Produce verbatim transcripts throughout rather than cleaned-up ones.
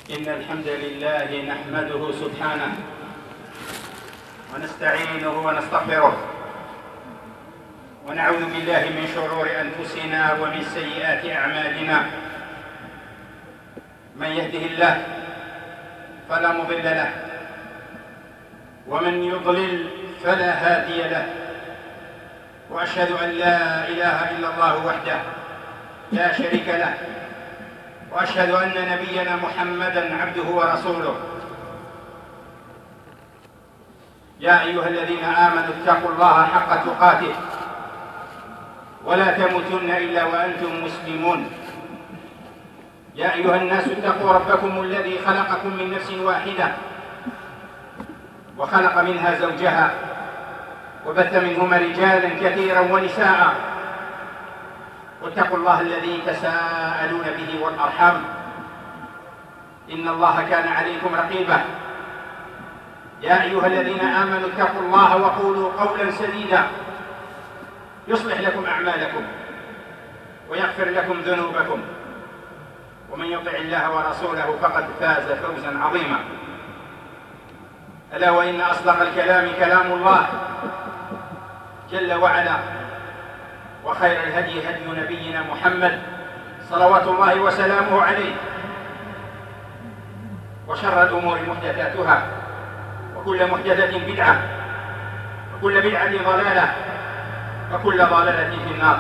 إن الحمد لله نحمده سبحانه ونستعينه ونستغفره ونعوذ بالله من شرور أنفسنا ومن سيئات أعمالنا. من يهده الله فلا مضل له ومن يضلل فلا هادي له، وأشهد أن لا إله إلا الله وحده لا شريك له، وأشهد أن نبينا محمدًا عبده ورسوله. يا أيها الذين آمنوا اتقوا الله حق تقاته ولا تموتن إلا وأنتم مسلمون. يا أيها الناس اتقوا ربكم الذي خلقكم من نفس واحدة وخلق منها زوجها وبث منهما رجالا كثيرا ونساء، واتقوا الله الذي تساءلون به والأرحام إن الله كان عليكم رقيبا. يا أيها الذين آمنوا اتقوا الله وقولوا قولا سديدا يصلح لكم أعمالكم ويغفر لكم ذنوبكم، ومن يطع الله ورسوله فقد فاز فوزا عظيما. ألا وإن أصدق الكلام كلام الله جل وعلا، وخير الهدي هدي نبينا محمد صلوات الله وسلامه عليه، وشر الأمور محدثاتها، وكل محدثة بدعة، وكل بدعة ضلالة، وكل ضلالة في النار.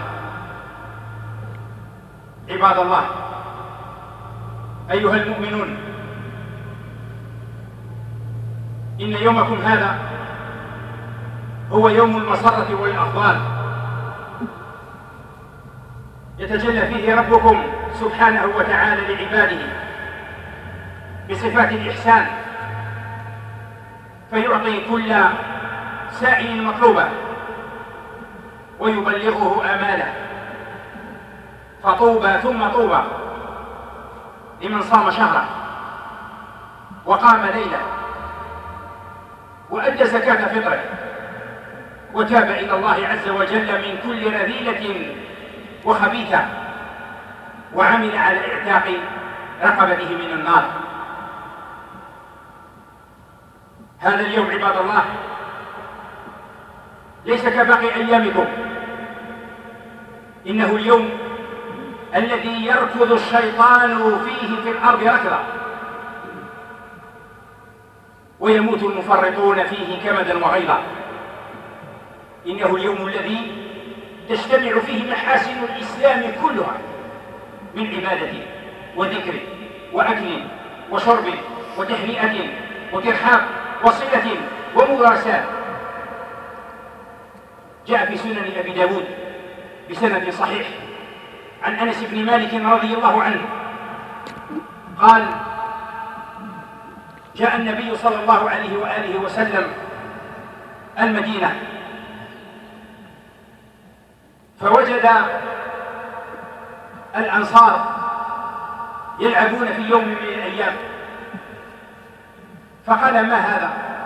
عباد الله، أيها المؤمنون، إن يومكم هذا هو يوم المسرة والأفضال، يتجلى فيه ربكم سبحانه وتعالى لعباده بصفات الإحسان، فيعطي كل سائل مطلوبه ويبلغه آماله. فطوبى ثم طوبى لمن صام شهره وقام ليله وأدى زكاة فطره وتاب إلى الله عز وجل من كل رذيلة وخبيثة، وعمل على إعتاق رقبته من النار. هذا اليوم عباد الله ليس كباقي أيامكم، إنه اليوم الذي يركض الشيطان فيه في الأرض ركضا، ويموت المفرطون فيه كمدا وغيظا. إنه اليوم الذي تجتمع فيه محاسن الإسلام كلها من عبادة وذكر وأكل وشرب وتهنئة وترحاب وصلة ومواساة. جاء في سنن أبي داود بسند صحيح عن أنس بن مالك رضي الله عنه قال: جاء النبي صلى الله عليه وآله وسلم المدينة، فوجد الأنصار يلعبون في يوم من الأيام، فقال: ما هذا؟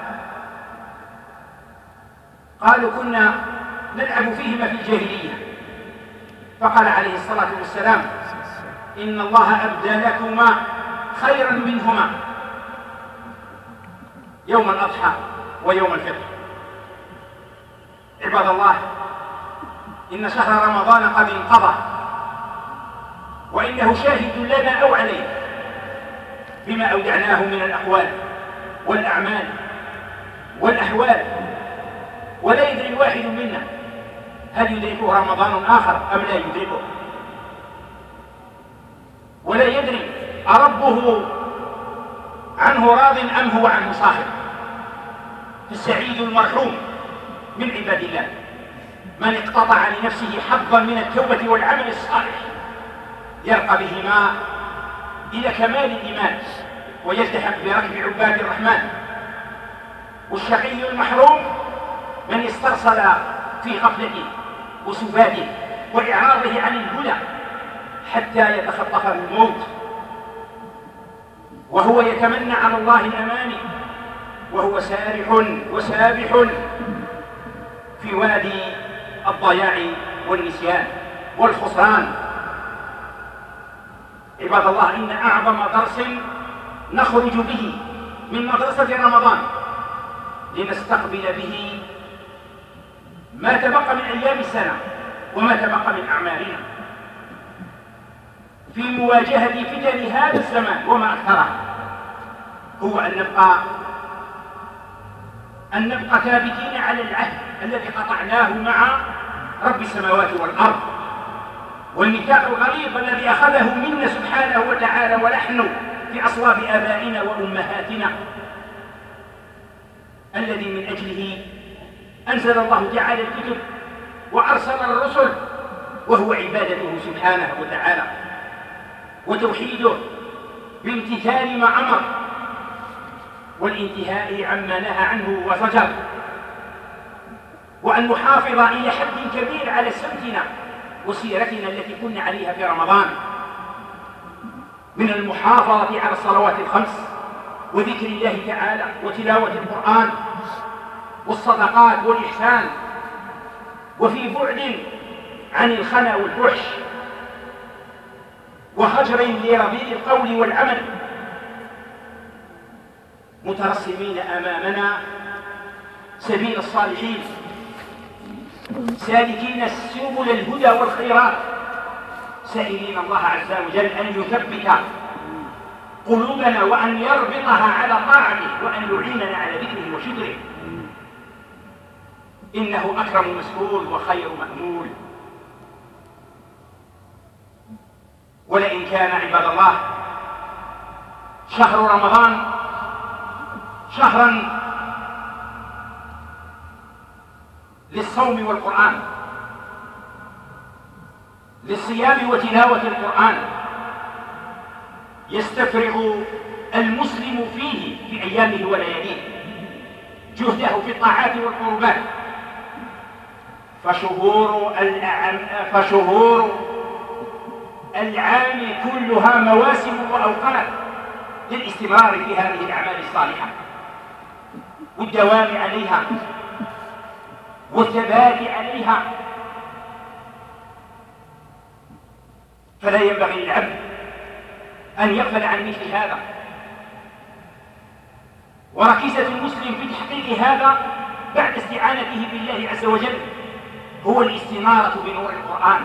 قالوا: كنا نلعب فيهما في الجاهلية. فقال عليه الصلاة والسلام: إن الله أبدى لكما خيرا منهما يوم الأضحى ويوم الفطر. عباد الله، إن شهر رمضان قد انقضى، وإنه شاهد لنا أو علينا بما أودعناه من الأقوال والأعمال والأحوال، ولا يدري الواحد منا هل يدركه رمضان آخر أم لا يدركه، ولا يدري أربه عنه راض أم هو عنه صاحب. فالسعيد المرحوم من عباد الله من اقتطع لنفسه حظا من التوبة والعمل الصالح يرقى بهما إلى كمال الإيمان ويلتحق بركب عباد الرحمن. والشقي المحروم من استرسل في غفلته وسباته وإعراضه عن الهدى حتى يتخطفه الموت وهو يتمنى على الله الأماني، وهو سارح وسابح في وادي الضياع والنسيان والخسران. عباد الله، إن أعظم درس نخرج به من مدرسة رمضان لنستقبل به ما تبقى من أيام السنة وما تبقى من أعمارنا في مواجهة فتن هذا الزمان وما أكثره، هو أن نبقى أن نبقى ثابتين على العهد الذي قطعناه مع رب السماوات والأرض، والميثاق الغليظ الذي أخذه منا سبحانه وتعالى ونحن في أصلاب آبائنا وأمهاتنا، الذي من أجله أنزل الله تعالى الكتب وأرسل الرسل، وهو عبادته سبحانه وتعالى وتوحيده بامتثال ما أمر والانتهاء عما نهى عنه وزجر، وأن نحافظ إلى حد كبير على سمتنا وسيرتنا التي كنا عليها في رمضان من المحافظة على الصلوات الخمس وذكر الله تعالى وتلاوة القرآن والصدقات والإحسان، وفي بعد عن الخنا والفحش وهجر لرذيل القول والعمل، مترسمين أمامنا سبيل الصالحين سالكين سبل الهدى والخيرات، سائلين الله عز وجل أن يثبت قلوبنا وأن يربطها على طاعته وأن يعيننا على ذكره وشكره، إنه أكرم مسؤول وخير مأمول. ولئن كان عباد الله شهر رمضان شهرا للصوم والقرآن، للصيام وتلاوة القرآن، يستفرغ المسلم فيه في أيامه ولياليه جهده في الطاعات والقربات، فشهور الأعم فشهور العام كلها مواسم وأوقات للاستمرار في هذه الأعمال الصالحة والدوام عليها والثبات عليها، فلا ينبغي للعبد أن يغفل عن مثل هذا. وركيزة المسلم في تحقيق هذا بعد استعانته بالله عز وجل هو الاستنارة بنور القرآن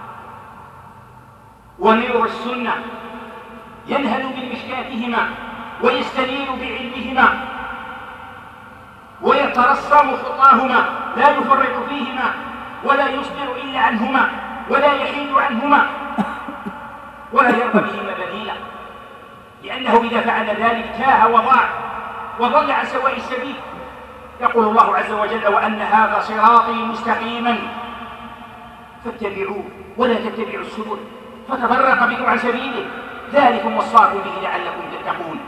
ونور السنة، ينهل بمشكاتهما ويستنير بعلمهما ويترسم خطاهما، لا يفرط فيهما ولا يصدر إلا عنهما ولا يحيد عنهما ولا يرضى بهما بديلا، لأنه إذا فعل ذلك تاه وضاع وضل عن سواء السبيل. يقول الله عز وجل: وأن هذا صراطي مستقيما فاتبعوه ولا تتبعوا السبل فتفرق بكم عن سبيله ذلكم وصاكم به لعلكم تتقون.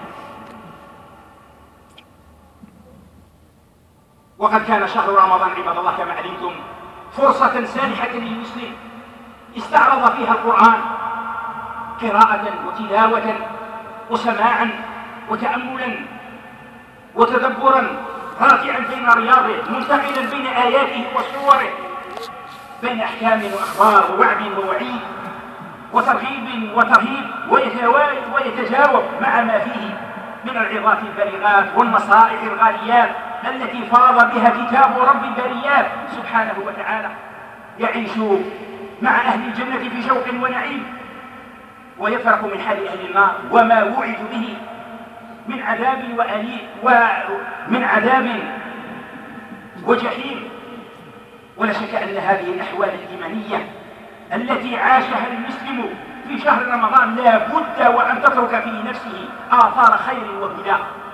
وقد كان شهر رمضان عباد الله كما علمتم فرصة سانحة للمسلم استعرض فيها القرآن قراءة وتلاوة وسماعا وتأملا وتدبرا، راكعا بين رياضه، منتقلا بين آياته وصوره، بين أحكام وأخبار ووعد ووعيد وترغيب وترهيب، ويتوالد ويتجاوب مع ما فيه من العظات البالغات والنصائح الغاليات التي فاض بها كتاب رب البريات سبحانه وتعالى، يعيش مع أهل الجنة في شوق ونعيم، ويفرق من حال أهل النار وما وعدوا به من عذاب وأليم ومن عذاب وجحيم. ولا شك أن هذه الأحوال الإيمانية التي عاشها المسلم في شهر رمضان لا بد وأن تترك في نفسه آثار خير وهدى،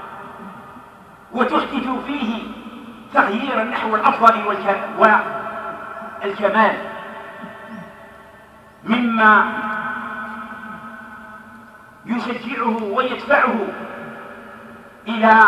وتحدث فيه تغييرا نحو الأفضل والكمال، مما يشجعه ويدفعه إلى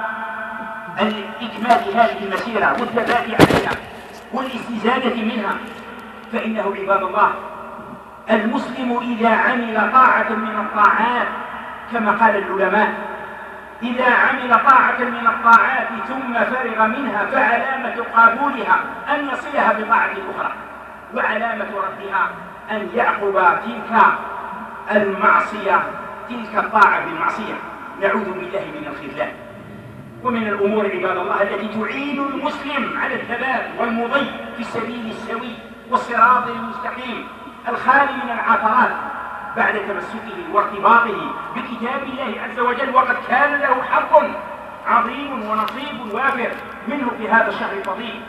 إكمال هذه المسيرة والثبات عليها والاستزادة منها. فإنه عباد الله المسلم إذا عمل طاعة من الطاعات كما قال العلماء، إذا عمل طاعة من الطاعات ثم فرغ منها فعلامة قبولها أن يصلها بطاعة أخرى، وعلامة ردها أن يعقب تلك المعصية تلك الطاعة بالمعصية. نعوذ بالله من الخذلان. ومن الأمور عباد الله التي تعين المسلم على الثبات والمضي في السبيل السوي والصراط المستقيم الخالي من العثرات بعد تمسكه وارتباطه بكتاب الله عز وجل، وقد كان له حظ عظيم ونصيب وافر منه في هذا الشهر الفضيل،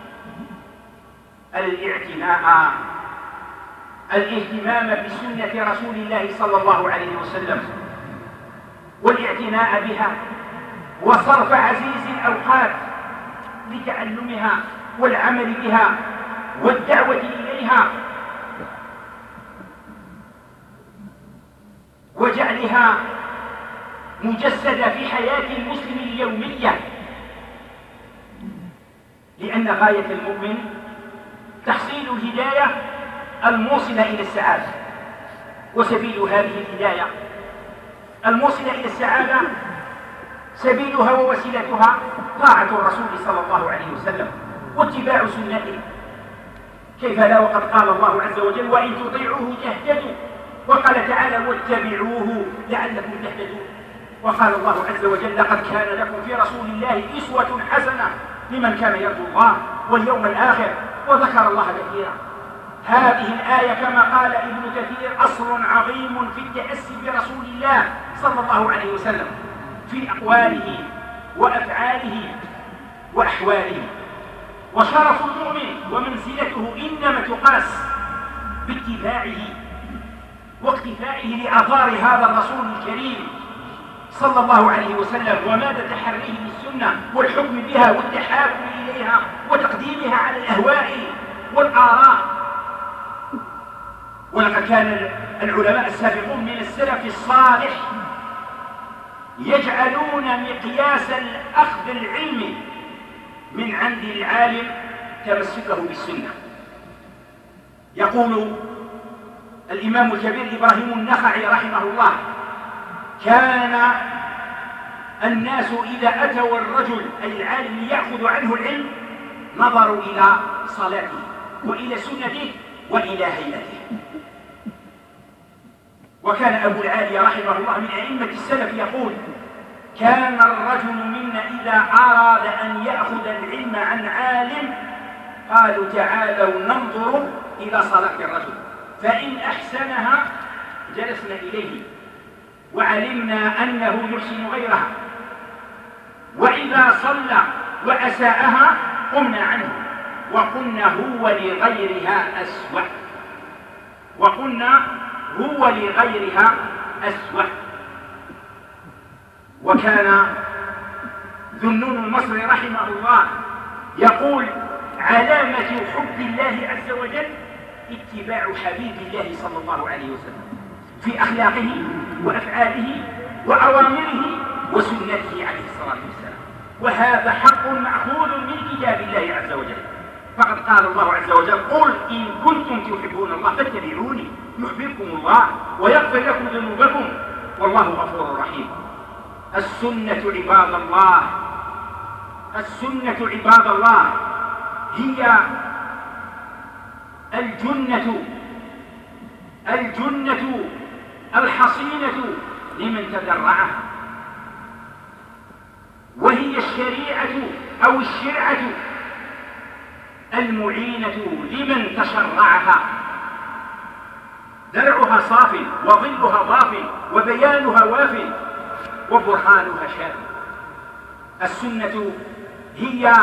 الاعتناء الاهتمام بسنة رسول الله صلى الله عليه وسلم والاعتناء بها وصرف عزيز الأوقات لتعلمها والعمل بها والدعوة إليها وجعلها مجسدة في حياة المسلم اليومية، لأن غاية المؤمن تحصيل الهداية الموصلة إلى السعادة، وسبيل هذه الهداية الموصلة إلى السعادة سبيلها ووسيلتها طاعة الرسول صلى الله عليه وسلم واتباع سنته. كيف لا وقد قال الله عز وجل وإن تطيعوه تهتدوا، وقال تعالى واتبعوه لعلكم تهتدون. وقال الله عز وجل لقد كان لكم في رسول الله أسوة حسنة لمن كان يرجو الله واليوم الآخر، وذكر الله كثيرا. هذه الآية كما قال ابن كثير أصل عظيم في التأسي برسول الله صلى الله عليه وسلم في أقواله وأفعاله وأحواله. وشرف المؤمن ومنزلته إنما تقاس باتباعه واقتفائه لآثار هذا الرسول الكريم صلى الله عليه وسلم، ومدى تحريه للسنة والحكم بها والتحاكم إليها وتقديمها على الأهواء والآراء. ولقد كان العلماء السابقون من السلف الصالح يجعلون مقياس الأخذ العلمي من عند العالم تمسكه بالسنة. يقول الإمام الكبير إبراهيم النخعي رحمه الله كان الناس إذا أتوا الرجل أي العالم ليأخذ عنه العلم نظروا إلى صلاته وإلى سنته وإلى هيئته. وكان أبو العالي رحمه الله من أئمة السلف يقول كان الرجل منا إذا أراد أن يأخذ العلم عن عالم قالوا تعالوا ننظر إلى صلاة الرجل فإن أحسنها جلسنا إليه وعلمنا أنه يحسن غيرها، وإذا صلى وأساءها قمنا عنه وقلنا هو لغيرها أسوأ وقلنا هو لغيرها أسوأ. وكان ذنون المصري رحمه الله يقول علامة حب الله عز وجل اتباع حبيب الله صلى الله عليه وسلم في أخلاقه وأفعاله وأوامره وسنته عليه الصلاة والسلام، وهذا حق مأخوذ من كتاب الله عز وجل. فقد قال الله عز وجل قل إن كنتم تحبون الله فاتبعوني يحببكم الله ويغفر لكم ذنوبكم والله غفور رحيم. السنة عباد الله السنة عباد الله هي الجنة الجنة الحصينة لمن تدرعها، وهي الشريعة أو الشرعة المعينة لمن تشرعها. درعها صاف وظلها ضاف وبيانها واف وبرهانها شاف. السنة هي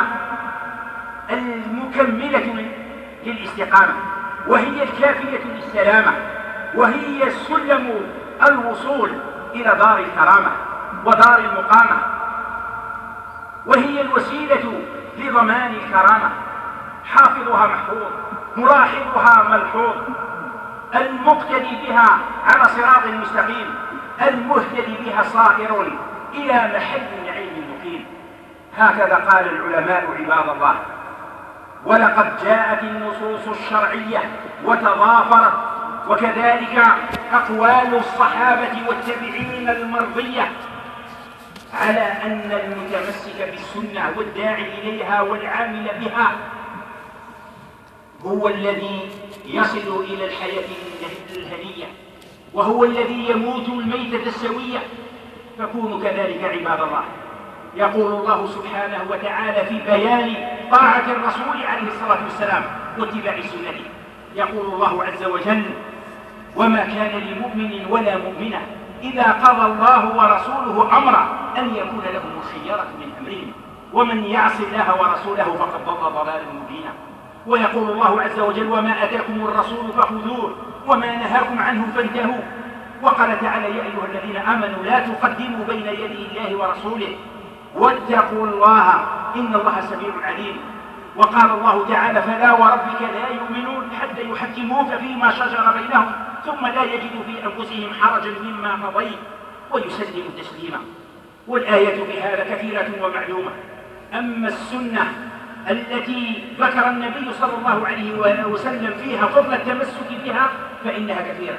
المكملة للاستقامة، وهي الكافية للسلامة، وهي السلم الوصول إلى دار الكرامة ودار المقامة، وهي الوسيلة لضمان الكرامة. حافظها محفوظ ملاحظها ملحوظ، المقتدي بها على صراط مستقيم، المهتدي بها صائر إلى محل النعيم المقيم. هكذا قال العلماء عباد الله. ولقد جاءت النصوص الشرعية وتضافرت، وكذلك أقوال الصحابة والتابعين المرضية على أن المتمسك بالسنة والداعي إليها والعامل بها هو الذي يصل إلى الحياة الهنية، وهو الذي يموت الميتة السوية، فكونوا كذلك عباد الله. يقول الله سبحانه وتعالى في بيان طاعة الرسول عليه الصلاة والسلام واتباع سنته، يقول الله عز وجل: وما كان لمؤمن ولا مؤمنة إذا قضى الله ورسوله أمرا أن يكون لهم الخيرة من أمرهم ومن يعص الله ورسوله فقد ضل ضلالا مبينا. ويقول الله عز وجل: وما أتاكم الرسول فخذوه وما نهاكم عنه فانتهوا. وقال تعالى: يا أيها الذين آمنوا لا تقدموا بين يدي الله ورسوله واتقوا الله إن الله سميع عليم. وقال الله تعالى: فلا وربك لا يؤمنون حتى يحكموك فيما شجر بينهم ثم لا يجدوا في أنفسهم حرجا مما قضيت ويسلموا تسليما. والآيات في هذا كثيرة ومعلومة. أما السنة التي ذكر النبي صلى الله عليه وسلم فيها فضل التمسك بها فإنها كثيرة.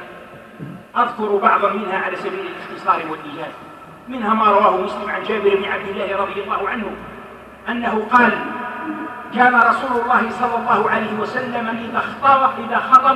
أذكر بعضا منها على سبيل الاختصار والإيجاز. منها ما رواه مسلم عن جابر بن عبد الله رضي الله عنه أنه قال: كان رسول الله صلى الله عليه وسلم إذا خطب, إذا خطب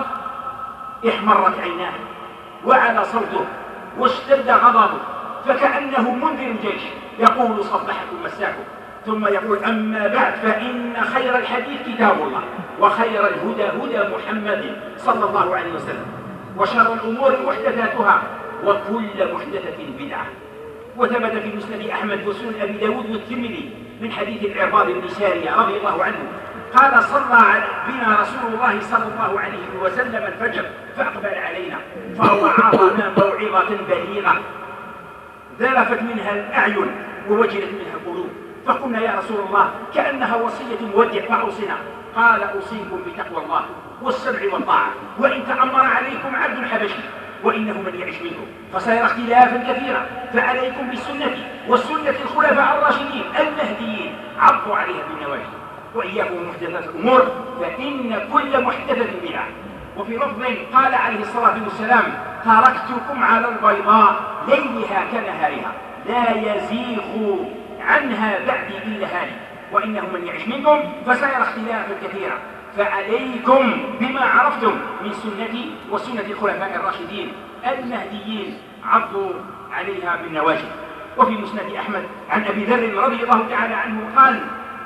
احمرت عيناه وعلى صوته واشتد غضبه فكأنه منذر جيش يقول: صبحكم مساكم. ثم يقول: أما بعد فإن خير الحديث كتاب الله وخير الهدى هدى محمد صلى الله عليه وسلم وشر الأمور محدثاتها وكل محدثة بدعة. وثبت في مسند أحمد وسنن أبي داود والترمذي من حديث العرباض بن سارية رضي الله عنه قال: صلى بنا رسول الله صلى الله عليه وسلم الفجر فأقبل علينا فوعظنا موعظة بليغة ذلفت منها الأعين ووجلت منها القلوب، فقلنا: يا رسول الله كأنها وصية مودع فأوصنا. قال: أوصيكم بتقوى الله والسمع والطاعة وإن تأمر عليكم عبد حبشي وإنه من يعش منكم فسيرى اختلافا كثيرا فعليكم بالسنة والسنة الخلفاء الراشدين المهديين عضوا عليها بالنواجذ وإياكم محدثات الأمور فإن كل محدثة بدعة. وفي لفظ قال عليه الصلاة والسلام: تركتكم على البيضاء ليلها كنهارها لا يزيغ عنها بعدي إلا هالك وإنه من يعش منكم فسيرى اختلافا كثيرا فعليكم بما عرفتم من سنتي وسنة الخلفاء الراشدين المهديين عضوا عليها بالنواجذ. وفي مسند أحمد عن أبي ذر رضي الله تعالى عنه قال: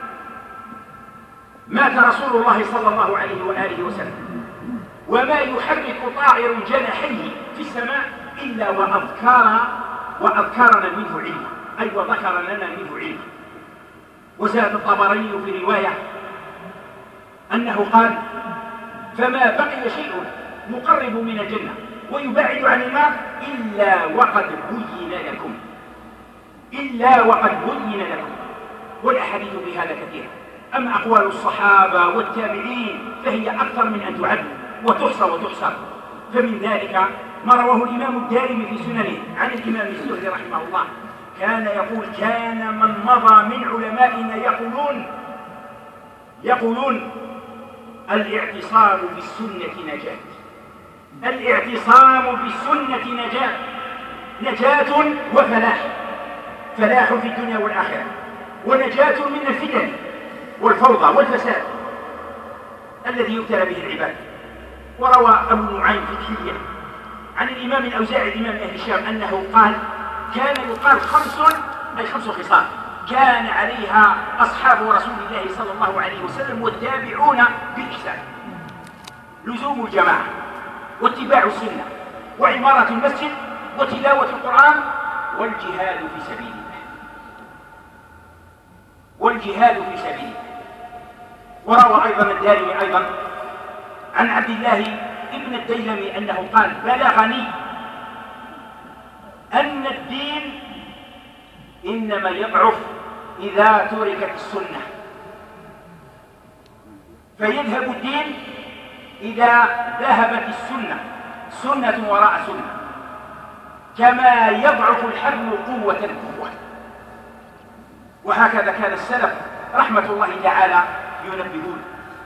مات رسول الله صلى الله عليه وآله وسلم وما يحرك طائر جناحيه في السماء إلا وأذكر وأذكرنا منه علما، أي وذكر لنا منه علما. وزاد الطبراني في رواية أنه قال: فما بقي شيء يقرب من الجنة ويبعد عن النار إلا وقد بين لكم إلا وقد بين لكم. والأحاديث في هذا كثيرة. أما أقوال الصحابة والتابعين فهي أكثر من أن تعد وتحصى وتحصر. فمن ذلك ما رواه الإمام الدارمي في سننه عن الإمام الزهري رحمه الله كان يقول: كان من مضى من علمائنا يقولون يقولون الاعتصام بالسنة نجاة الاعتصام بالسنة نجاة نجاة وفلاح، فلاح في الدنيا والآخرة ونجاة من الفتن والفوضى والفساد الذي يبتلى به العباد. وروى أبو نعيم في الحلية عن الإمام الأوزاعي الإمام أهل الشام أنه قال: كان يقال خمس أي خمس خصال كان عليها أصحاب رسول الله صلى الله عليه وسلم والتابعون بالإحسان: لزوم الجماعة واتباع السنة وعمارة المسجد وتلاوة القرآن والجهاد في سبيل الله والجهاد في سبيل الله. وروى أيضا الدارمي أيضا عن عبد الله ابن الديلمي أنه قال: بلغني أن الدين إنما يضعف إذا تركت السنة، فيذهب الدين إذا ذهبت السنة سنة وراء سنة، كما يضعف الحبل قوة قوة. وهكذا كان السلف رحمة الله تعالى ينبهون.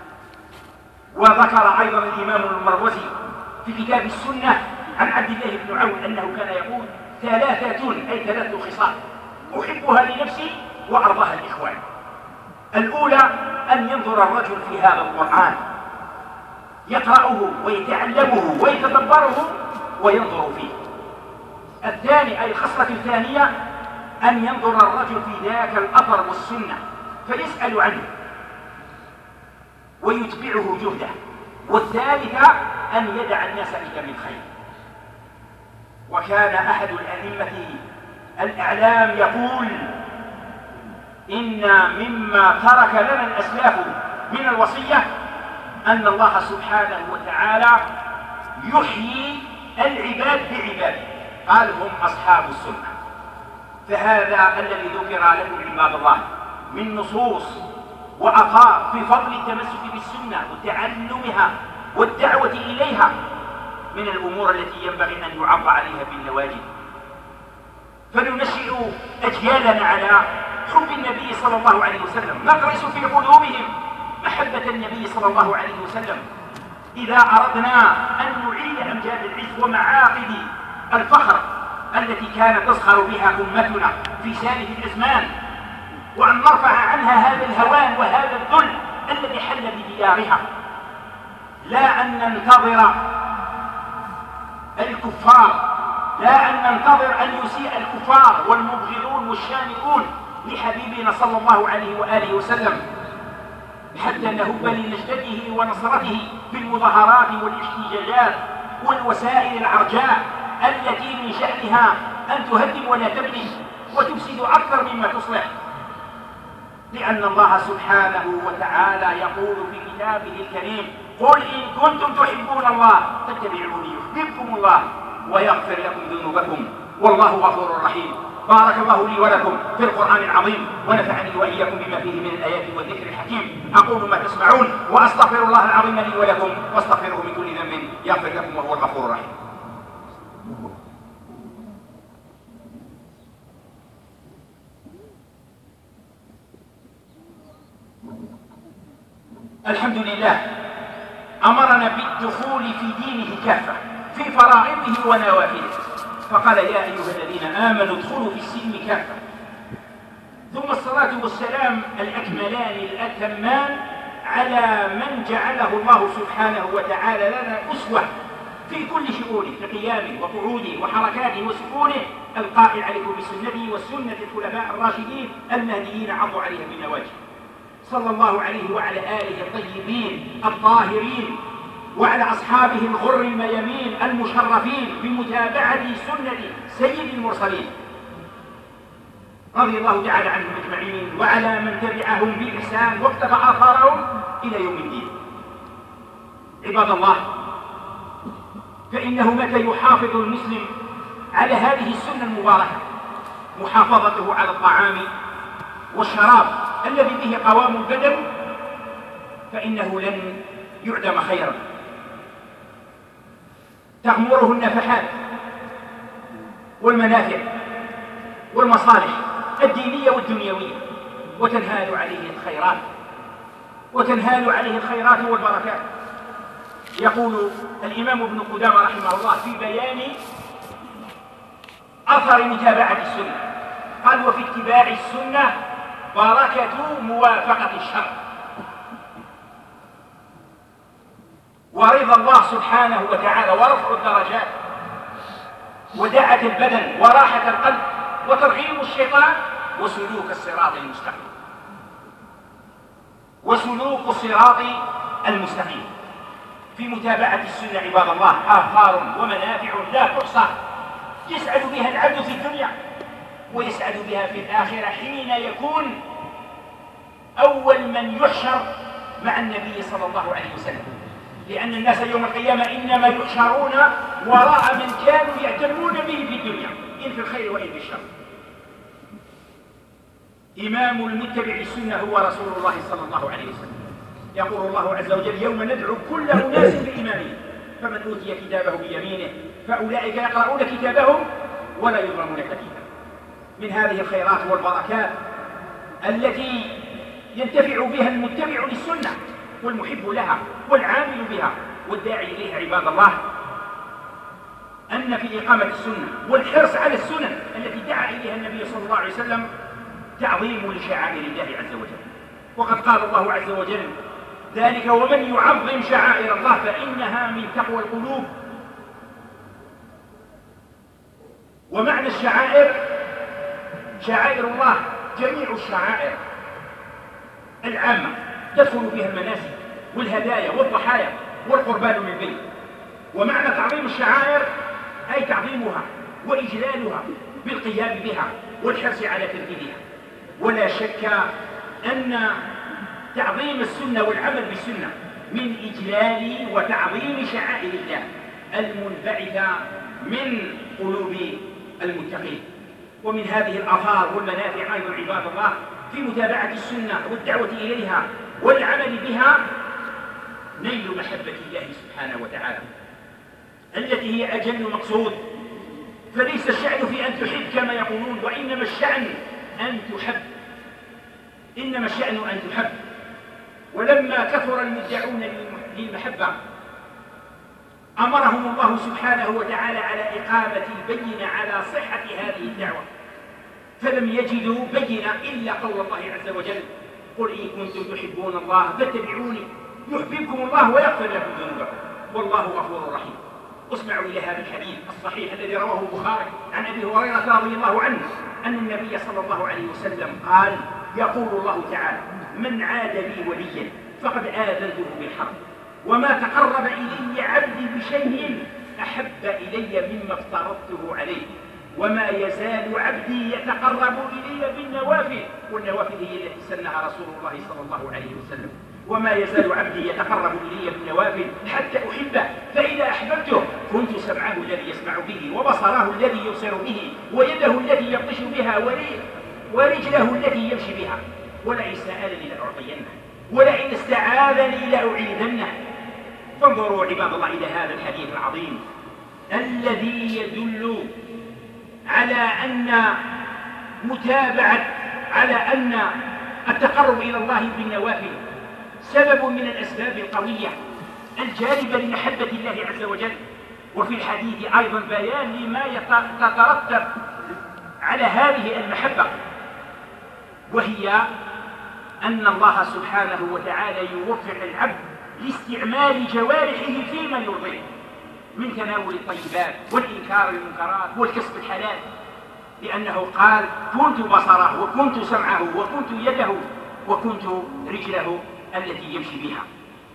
وذكر أيضا الإمام المروزي في كتاب السنة عن عبد الله بن عون أنه كان يقول: ثلاثة أي ثلاث خصال أحبها لنفسي وأرضاها الإخوان. الأولى أن ينظر الرجل في هذا القرآن يقرأه ويتعلمه ويتدبره وينظر فيه. الثاني أي الخصلة الثانية أن ينظر الرجل في ذاك الأثر والسنة فيسأل عنه ويتبعه جهده. والثالثة أن يدع الناس إلى من خير. وكان أحد الأئمة الأعلام يقول إن مما ترك لنا الأسلاف من الوصية أن الله سبحانه وتعالى يحيي العباد بعباده، قال هم أصحاب السنة. فهذا الذي ذكر لكم عباد الله من نصوص وآثار في فضل التمسك بالسنة وتعلمها والدعوة إليها من الأمور التي ينبغي أن يعض عليها بالنواجذ، فننشئ أجيالنا على حب النبي صلى الله عليه وسلم، نغرس في قلوبهم محبة النبي صلى الله عليه وسلم. إذا أردنا أن نعيد أمجاد العز ومعاقد الفخر التي كانت تزخر بها أمتنا في سالف الأزمان، وأن نرفع عنها هذا الهوان وهذا الذل الذي حل بديارها، لا أن ننتظر الكفار، لا أن ننتظر أن يسيء الكفار والمبغضون والشانئون لحبيبنا صلى الله عليه وآله وسلم حتى نهب لنجدته ونصرته بالمظاهرات والاحتجاجات والوسائل العرجاء التي من شأنها أن تهدم ولا تبني وتفسد أكثر مما تصلح. لأن الله سبحانه وتعالى يقول في كتابه الكريم: قل إن كنتم تحبون الله فاتبعوني يحببكم الله ويغفر لكم ذنوبكم والله غفور رحيم. بارك الله لي ولكم في القرآن العظيم ونفعني وإياكم بما فيه من الآيات والذكر الحكيم. أقول ما تسمعون وأستغفر الله العظيم لي ولكم واستغفروه من كل ذنب يغفر لكم وهو الغفور الرحيم. الحمد لله أمرنا بالدخول في دينه كافة في فرائضه ونوافله، فقال: يا أيها الذين آمنوا ادخلوا في السلم كافة. ثم الصلاة والسلام الأكملان الأتمان على من جعله الله سبحانه وتعالى لنا أسوة في كل شؤونه، في قيامه وقعوده وحركاته وسكونه، القائل: عليكم بسنتي والسنة الخلفاء الراشدين المهديين عضوا عليها بالنواجذ. صلى الله عليه وعلى آله الطيبين الطاهرين وعلى أصحابه الغر الميامين المشرفين بمتابعة سنة سيد المرسلين رضي الله تعالى عنهم أجمعين، وعلى من تبعهم بإحسان واقتفى آثارهم إلى يوم الدين. عباد الله، فإنه متى يحافظ المسلم على هذه السنة المباركة، محافظته على الطعام والشراب الذي به قوام البدن، فإنه لن يعدم خيرا تغمره النفحات والمنافع والمصالح الدينية والدنيوية، وتنهال عليه الخيرات وتنهال عليه الخيرات والبركات. يقول الإمام ابن قدامة رحمه الله في بيان أثر متابعة السنة، قال: وفي اتباع السنة بركة موافقة الشرع ورضا الله سبحانه وتعالى ورفع الدرجات ودعة البدن وراحة القلب وترغيب الشيطان وسلوك الصراط المستقيم وسلوك الصراط المستقيم. في متابعة السنة عباد الله آثار ومنافع لا تحصى، يسعد بها العبد في الدنيا ويسعد بها في الآخرة حين يكون أول من يحشر مع النبي صلى الله عليه وسلم، لأن الناس يوم القيامة إنما يحشرون وراء من كانوا يعتمون به في الدنيا، إن في الخير وإن في الشر. إمام المتبع السنة هو رسول الله صلى الله عليه وسلم. يقول الله عز وجل: يوم ندعو كل أناس بإمامهم فمن أوتي كتابه بيمينه فأولئك يقرؤون كتابهم ولا يظلمون فتيلا. من هذه الخيرات والبركات التي ينتفع بها المتبع للسنة والمحب لها والعامل بها والداعي إليها عباد الله، أن في إقامة السنة والحرص على السنن التي دعا إليها النبي صلى الله عليه وسلم تعظيم لشعائر الله عز وجل. وقد قال الله عز وجل: ذلك ومن يعظم شعائر الله فإنها من تقوى القلوب. ومعنى الشعائر شعائر الله جميع الشعائر العامة تدخل فيها المناسك والهدايا والضحايا والقربان من بين. ومعنى تعظيم الشعائر أي تعظيمها وإجلالها بالقيام بها والحرص على تنفيذها. ولا شك أن تعظيم السنة والعمل بالسنة من إجلال وتعظيم شعائر الله المنبعثة من قلوب المتقين. ومن هذه الآثار والمنافع أيضا عباد الله في متابعة السنة والدعوة إليها والعمل بها نيل محبة الله سبحانه وتعالى التي هي أجل مقصود. فليس الشأن في أن تحب كما يقولون، وإنما الشأن أن تحب، إنما الشأن أن تحب. ولما كثر المدعون للمحبة أمرهم الله سبحانه وتعالى على إقامة البينة على صحة هذه الدعوة، فلم يجدوا بينة إلا قول الله عز وجل: قل إن كنتم تحبون الله فاتبعوني يحببكم الله ويغفر لكم ذنوبكم والله غفور رحيم. اسمعوا إلى هذا الحديث الصحيح الذي رواه البخاري عن أبي هريرة رضي الله عنه أن النبي صلى الله عليه وسلم قال: يقول الله تعالى: من عاد لي وليا فقد آذنته بالحرب، وما تقرب إلي عبدي بشيء أحب إلي مما افترضته عليه، وما يزال عبدي يتقرب إلي بالنوافل، والنوافل هي التي سنها رسول الله صلى الله عليه وسلم. وما يزال عبدي يتقرب إلي بالنوافل حتى أحبه، فإذا أحببته كنت سمعه الذي يسمع به، وبصره الذي يبصر به، ويده التي يبطش بها، ورجله التي يمشي بها، ولئن سألني لأعطينه، ولئن استعاذني لأعيذنه. فانظروا عباد الله إلى هذا الحديث العظيم الذي يدل على أن متابعة على أن التقرب إلى الله بالنوافل سبب من الأسباب القوية الجالبة لمحبة الله عز وجل. وفي الحديث أيضا بيان لما يترتب على هذه المحبة، وهي أن الله سبحانه وتعالى يوفق العبد لاستعمال جوارحه فيما يرضيه من تناول الطيبات والإنكار المنكرات والكسب الحلال، لأنه قال: كنت بصره وكنت سمعه وكنت يده وكنت رجله التي يمشي بها.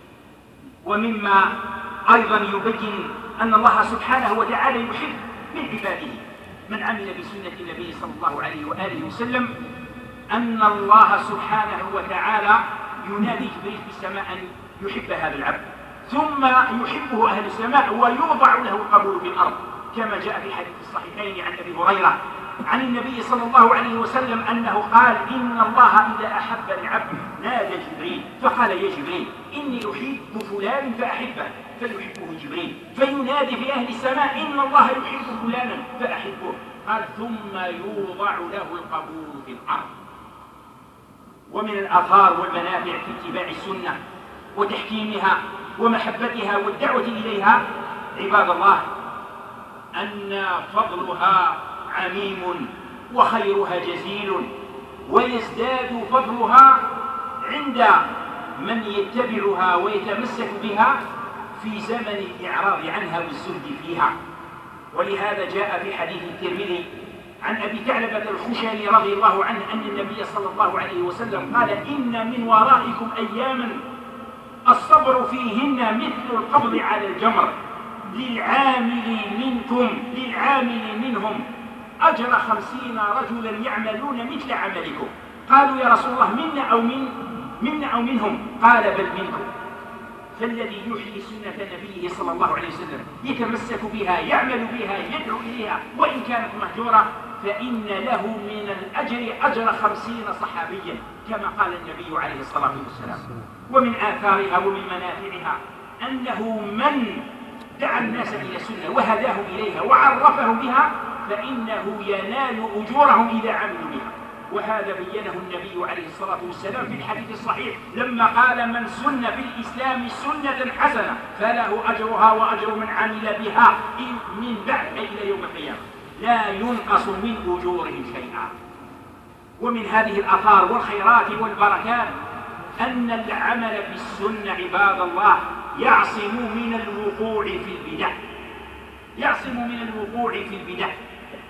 ومما أيضا يبين أن الله سبحانه وتعالى يحب من عباده من عمل بسنة النبي صلى الله عليه وآله وسلم، أن الله سبحانه وتعالى ينادي جبريل في السماء أن يحب هذا العبد، ثم يحبه أهل السماء ويوضع له القبول في الأرض، كما جاء في حديث الصحيحين عن أبي هريرة عن النبي صلى الله عليه وسلم أنه قال: إن الله إذا أحب العبد نادى جبريل فقال: يا جبريل إني أحب فلان فأحبه، فيحبه جبريل فينادي في أهل السماء: إن الله يحب فلانا فأحبه، قال: ثم يوضع له القبول في الأرض. ومن الآثار والمنافع في اتباع السنة وتحكيمها ومحبتها والدعوة إليها عباد الله أن فضلها عميم وخيرها جزيل، ويزداد فضلها عند من يتبعها ويتمسك بها في زمن الإعراض عنها والزهد فيها. ولهذا جاء في حديث الترمذي عن أبي ثعلبة الخشني رضي الله عنه أن النبي صلى الله عليه وسلم قال: إن من ورائكم أياما الصبر فيهن مثل القبض على الجمر، للعامل منكم للعامل منهم أجر خمسين رجلا يعملون مثل عملكم. قالوا: يا رسول الله منا أو من منا أو منهم؟ قال: بل منكم. فالذي يحيي سنة نبيه صلى الله عليه وسلم يتمسك بها يعمل بها يدعو إليها وإن كانت مهجورة فإن له من الأجر أجر خمسين صحابيا كما قال النبي عليه الصلاة والسلام. ومن آثارها ومن منافعها أنه من دعا الناس إلى السنة وهداهم إليها وعرفهم بها فإنه ينال أجورهم إذا عملوا بها. وهذا بينه النبي عليه الصلاة والسلام في الحديث الصحيح لما قال: من سن في الإسلام سنة حسنة فله أجرها وأجر من عمل بها من بعد أي إلى يوم القيامة لا ينقص من أجورهم شيئا. ومن هذه الآثار والخيرات والبركات أن العمل بالسنة عباد الله يعصم من الوقوع في البدع، يعصم من الوقوع في البدع.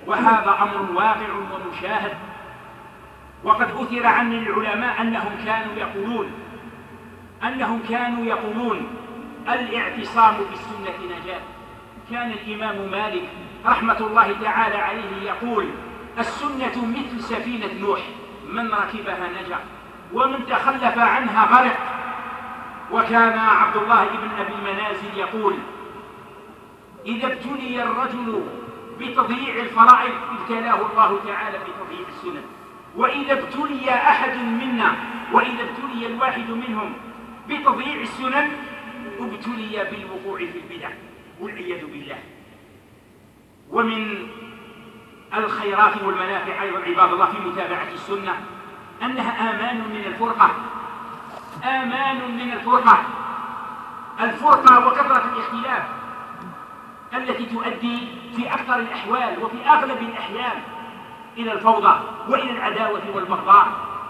وهذا أمر واقع ومشاهد. وقد أثر عن العلماء أنهم كانوا يقولون أنهم كانوا يقولون الاعتصام بالسنة نجاة. كان الإمام مالك رحمة الله تعالى عليه يقول: السنة مثل سفينة نوح، من ركبها نجا ومن تخلف عنها غرق. وكان عبد الله بن أبي منازل يقول: إذا ابتلي الرجل بتضييع الفرائض ابتلاه الله تعالى بتضييع السنن، وإذا ابتلي أحد منا وإذا ابتلي الواحد منهم بتضييع السنن ابتلي بالوقوع في البدع والعياذ بالله. ومن الخيرات والمنافع أيضا عباد الله في متابعة السنة أنها آمان من الفرقة، آمان من الفرقة الفرقة وكثرة الاختلاف التي تؤدي في أكثر الأحوال وفي أغلب الأحيان إلى الفوضى وإلى العداوة والبغضاء،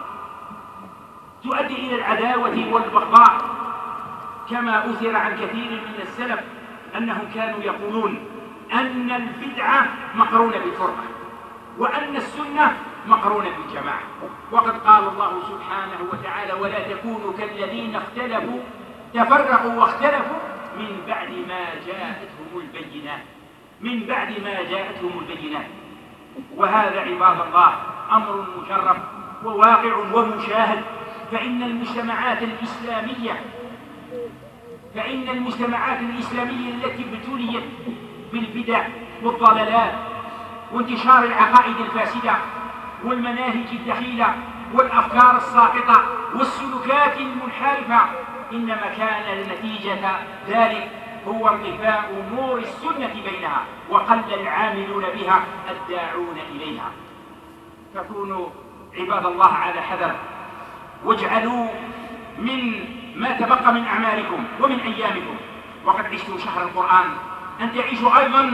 تؤدي إلى العداوة والبغضاء. كما أثر عن كثير من السلف أنهم كانوا يقولون أن البدعة مقرونة بالفرقة وأن السنة مقرونة بالجماعة. وقد قال الله سبحانه وتعالى: ولا تكونوا كالذين اختلفوا تفرقوا واختلفوا من بعد ما جاءتهم البينات من بعد ما جاءتهم البينات. وهذا عباد الله أمر مجرب وواقع ومشاهد. فإن المجتمعات الإسلامية فإن المجتمعات الإسلامية التي ابتليت بالبدع والضلالات وانتشار العقائد الفاسدة والمناهج الدخيلة والأفكار الساقطة والسلوكات المنحرفة إنما كان نتيجة ذلك هو انطفاء نور السنة بينها وقل العاملون بها الداعون إليها. فكونوا عباد الله على حذر، واجعلوا من ما تبقى من أعمالكم ومن أيامكم، وقد عشتم شهر القرآن، أن تعيشوا أيضا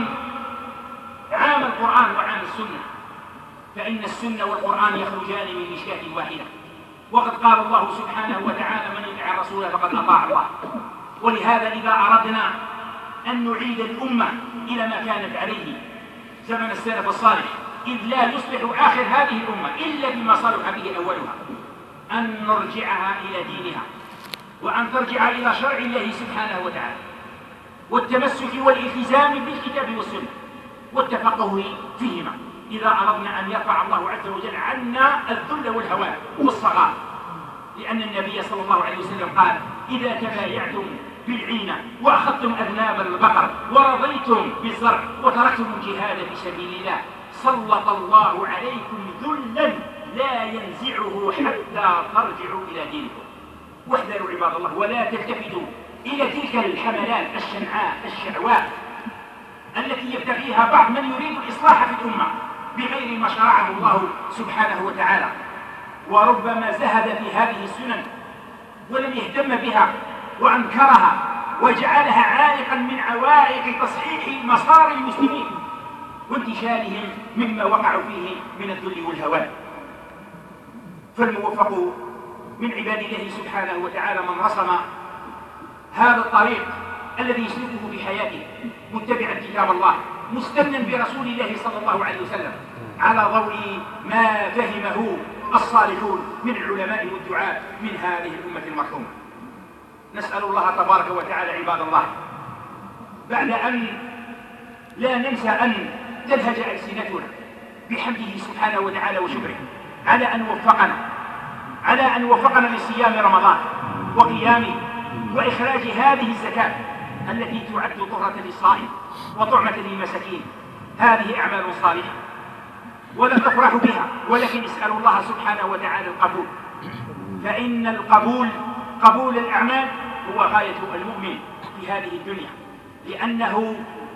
عام القرآن وعام السنة، فإن السنة والقرآن يخرجان من مشكاة واحدة. وقد قال الله سبحانه وتعالى: من يطع الرسول فقد أطاع الله. ولهذا إذا أردنا أن نعيد الأمة إلى ما كانت عليه زمن السلف الصالح، إذ لا يصلح آخر هذه الأمة إلا بما صلح به أولها، أن نرجعها إلى دينها وأن ترجع إلى شرع الله سبحانه وتعالى والتمسك والالتزام بالكتاب والسنة والتفقه فيهما، إذا أردنا أن يرفع الله عز وجل عنا الذل والهوان والصغار. لأن النبي صلى الله عليه وسلم قال: إذا تبايعتم بالعينة وأخذتم أذناب البقر ورضيتم بالزرع وتركتم الجهاد في سبيل الله سلط الله عليكم ذلا لا ينزعه حتى ترجعوا إلى دينكم. واحذروا عباد الله ولا تلتفتوا إلى تلك الحملات الشنعاء الشعواء التي يبتغيها بعض من يريد الإصلاح في الأمة بغير ما شرعه الله سبحانه وتعالى، وربما زهد في هذه السنن ولم يهتم بها وأنكرها وجعلها عائقا من عوائق تصحيح مسار المسلمين وانتشالهم مما وقعوا فيه من الذل والهوان. فالموفق من عباد الله سبحانه وتعالى من رسم هذا الطريق الذي يسلكه في حياته متبعا كتاب الله مستنا برسول الله صلى الله عليه وسلم على ضوء ما فهمه الصالحون من العلماء والدعاة من هذه الأمة المرحومة. نسأل الله تبارك وتعالى عباد الله بعد أن لا ننسى أن تلهج ألسنتنا بحمده سبحانه وتعالى وشكره على أن وفقنا على أن وفقنا لصيام رمضان وقيامه وإخراج هذه الزكاة التي تعد طهرة للصائم وطعمة للمساكين. هذه أعمال صالحة ولا تفرح بها، ولكن اسأل الله سبحانه وتعالى القبول، فإن القبول قبول الأعمال هو غاية المؤمن في هذه الدنيا، لأنه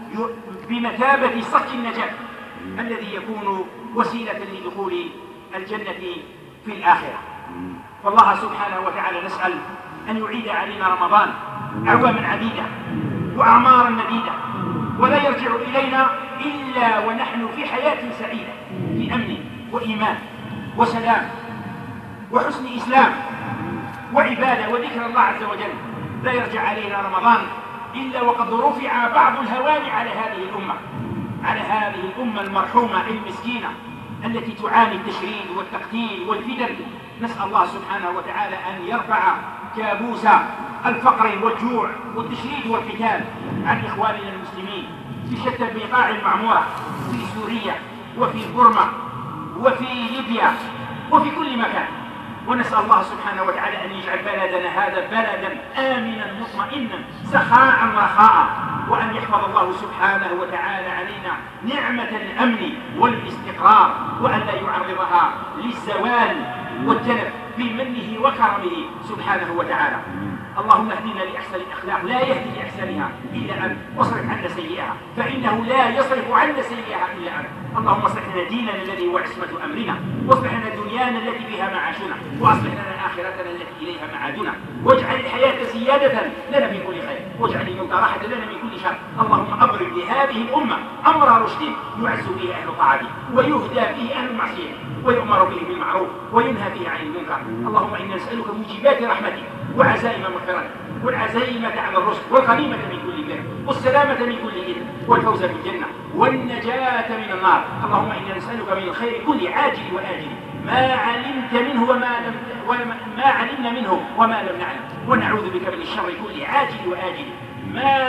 بمثابة صك النجاة الذي يكون وسيلة لدخول الجنة في الآخرة. فالله سبحانه وتعالى نسأل أن يعيد علينا رمضان أعواما عديدة وأعمارا مديدة، ولا يرجع إلينا إلا ونحن في حياة سعيدة في أمن وإيمان وسلام وحسن إسلام وعبادة وذكر الله عز وجل. لا يرجع علينا رمضان إلا وقد رفع بعض الهوان على هذه الأمة على هذه الأمة المرحومة المسكينة التي تعاني التشريد والتقتيل والفتن. نسأل الله سبحانه وتعالى أن يرفع كابوس الفقر والجوع والتشريد والقتال عن إخواننا المسلمين في شتى البقاع المعمورة، في سوريا وفي بورما وفي ليبيا وفي كل مكان. ونسأل الله سبحانه وتعالى أن يجعل بلدنا هذا بلدا آمنا مطمئنا سخاء رخاء، وأن يحفظ الله سبحانه وتعالى علينا نعمة الأمن والاستقرار، وأن لا يعرضها للزوال والتلف بمنه وكرمه سبحانه وتعالى. اللهم اهدنا لأحسن الأخلاق لا يهدي لأحسنها إلا أنت، واصرف عنا سيئها فإنه لا يصرف عنا سيئها إلا أنت. اللهم اصلح لنا ديننا الذي هو عصمة أمرنا، واصلح لنا دنيانا التي فيها معاشنا، وأصلح لنا آخرتنا التي إليها معادنا، واجعل الحياة زيادة لنا في كل خير، واجعل الموت راحة لنا من كل شر. اللهم أبرم لهذه الأمة أمر رشد يعز فيه أهل طاعته، ويهدى فيه أهل المعصية، ويؤمر به بالمعروف وينهى فيه عن المنكر. اللهم إنا نسألك موجبات رحمتك وعزائم مغفرتك، والعزيمة على الرشد، والغنيمة من كل بر، والسلامة من كل إثم، والفوز بالجنة، والنجاة من النار. اللهم إنا نسألك من الخير كل عاجل وآجل ما علمت منه وما لم وما علمنا منه وما لم نعلم، ونعوذ بك من الشر كل عاجل وآجل ما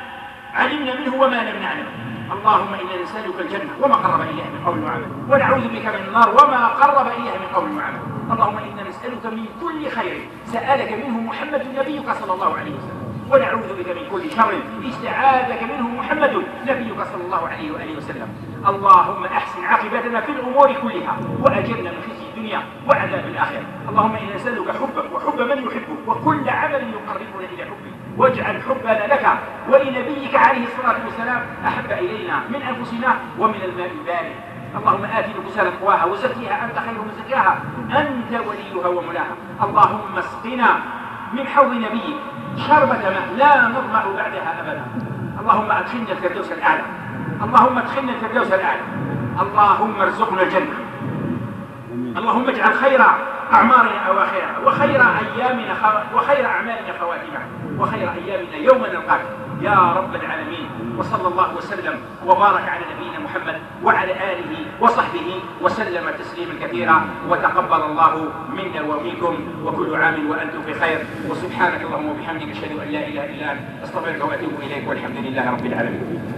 علمنا منه وما لم نعلم. اللهم إنا نسألك الجنة وما قرب إليها من قول وعمل، ونعوذ بك من النار وما قرب إليها من قول وعمل. اللهم إنا نسألك من كل خير سألك منه محمد نبيك صلى الله عليه وسلم، ونعوذ بك من كل شر استعاذك منه محمد نبيك صلى الله عليه وآله وسلم. اللهم أحسن عاقبتنا في الأمور كلها، وأجرنا من خزي الدنيا وعذاب الآخرة. اللهم إنا نسألك حبك وحب من يحبك، وكل عمل يقربنا إلى حبك، واجعل حبنا لك ولنبيك عليه الصلاة والسلام أحب إلينا من أنفسنا ومن الماء البارد. اللهم آت نفوسنا تقواها وزكيها أنت خير من زكاها، أنت وليها ومولاها. اللهم اسقنا من حوض نبيك شربة ماء لا نظمأ بعدها أبدا. اللهم أدخلنا الفردوس الأعلى، اللهم ادخلنا الفردوس الأعلى. اللهم ارزقنا الجنة. اللهم اجعل خير أعمارنا أواخرها، وخير أيامنا خو... وخير أعمالنا خواتمها، وخير أيامنا يوم نلقاك يا رب العالمين. وصلى الله وسلم وبارك على نبينا محمد وعلى آله وصحبه وسلم تسليما كثيرا. وتقبل الله منا ومنكم، وكل عام وأنتم في خير. وسبحانك اللهم وبحمدك أشهد أن لا إله إلا أنت أستغفرك وأتوب إليك، والحمد لله رب العالمين.